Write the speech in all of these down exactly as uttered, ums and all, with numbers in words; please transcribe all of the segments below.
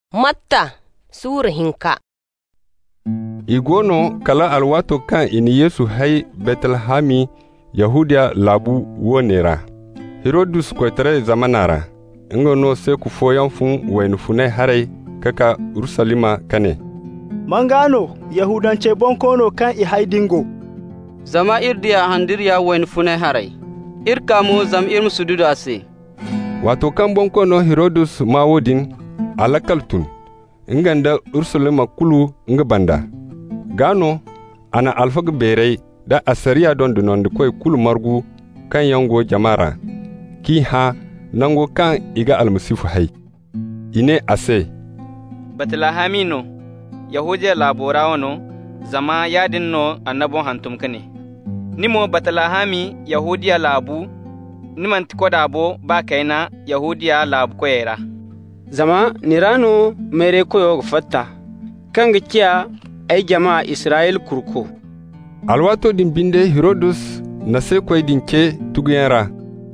Matta Sura hinka. Igono kala alwato kan ini Yesu hay Betlehami Yahudia labu wonera. Herodus kwetere zamanara. Ngono se ku foyan fun wen funai hare kaka Urusalima kane. Mangano Yahudance bonkono kan i haydingo. Zama irdiya handiriya wen funai hare. Irkamo zam irmu sududu ase. Wato kan bonkono Herodus mawodin alakaltun inganda Urusalima kulu nga banda. Gano ana alfag berei da asariya don dunon da koy kulu margu kan yango jamara ki ha nango kan iga almasifu hay ine ase Betlehamino Yahudiya labora wono zama yadin no annabon hantum kane nimo Betlehami Yahudiya labu niman tikoda bo ba kaina Yahudiya labu koyera zama nirano mere koyo fatta kanga kiya ay jama'a Israel kurko. Alwato din binde Herodus na se koy dinke tugyara.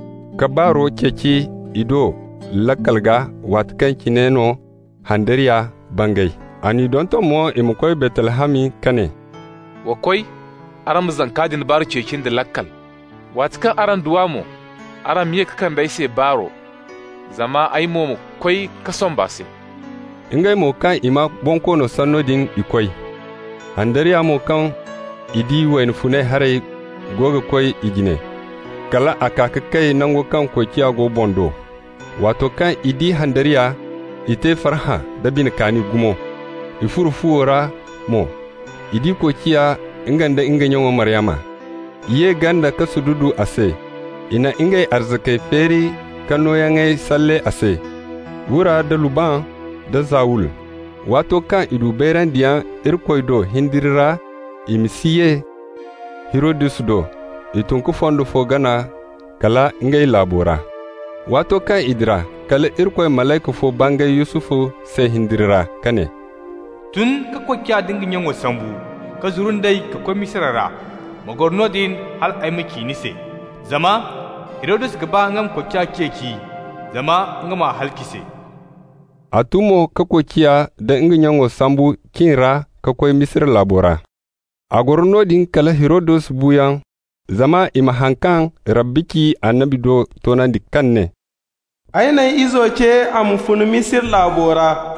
Kabaro keki ido lakalga wat kan kineno handariya bangay. Ani donto mo imu koy Betlehami kane. Wa koy aram zankadin bar kekin da lakal. Wat kan aran duwamo aram ye kan bai se baro. Zama ai mo koy kason base. Ingay mo kan ima bonkono sanodin ikoy. Handariya mo kan idi wen funai hare goga koy igine. Kala akaka kai nango kan ko kiyago bondo. Wato kan idi handariya ite farha da bin kani gumo. Ifuru fuora mo. Idi ko kiya inganda inganyo Maryama. Iye ganda kasududu ase. Ina ingay arzakai feri kano yangai salle ase. Wura da luban da zawul. Wato kan idu beran diyan irkoido hindirira imisiye Herodus do itunku fondo fogana kala ngay labora. Wato kan idira kala irkoi malaika fo bangay Yusufu se hindirira kane. Tun ka kwakya dingin yan wasambu ka zurun dai ka kwa misirara magorno din hal ai maki nise zama Herodus gaba ngam kwakya keki zama ngama halkise. Atumo kakokiya da inginyango sambu kinra kakoy misir labora. Agorno din kala Herodus buyan zama ima hankan rabbiki annabi do tonandi kanne. Aina izo ke amfunu misir labora.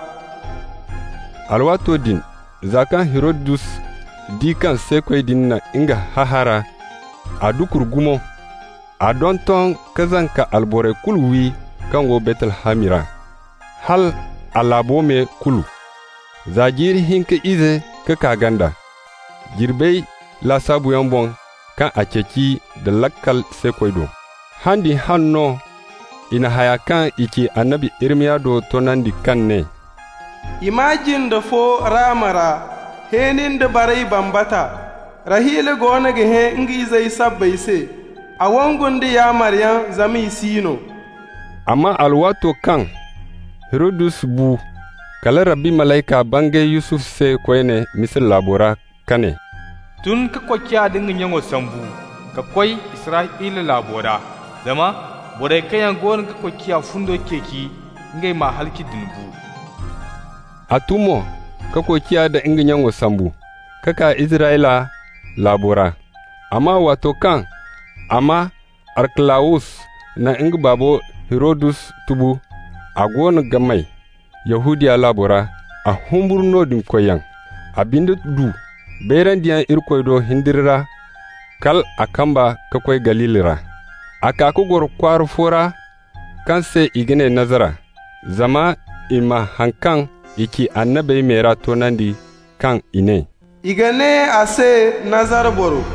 Alwato din zakan Herodus dikan sekoy din na inga hahara a dukur gumo a donton kazanka albore kulwi kango Betlehamira. Hal alabo me kulu. Zajiri hinka ize ka kaganda. Girbei la sabu yambon kan a ceci da lakkal sekoido. Handi hanno ina haya kan iki annabi Irmiya do tonandi kan ne. Imagine da fo ramara henin da barai bambata. Rahile gona ga he ngi zai sabbai se. A wangun da ya Maryam zami sino. Amma alwato kan Herodus bu kala rabbi malaika bange Yusuf se koyne misal labora kane. Tun ka kwakya dingin yan wasambu ka koy Isra'ila labora zama bore kayan gon ka kwakya fundo keki ngai ma halki dinbu. Atumo ka kwakya da ingin yan wasambu kaka Isra'ila labora. Amma wato kan amma Arklaus na ingi babo Herodus tubu a gona gamai Yahudiya labora a humburno din koyan abinda du beran diyan irkoido hindirira kal akamba kakwai galilira akaku gor kwaru fora kan se igine nazara zama ima hankan iki annabai mera tonandi kan ine igane ase nazar boro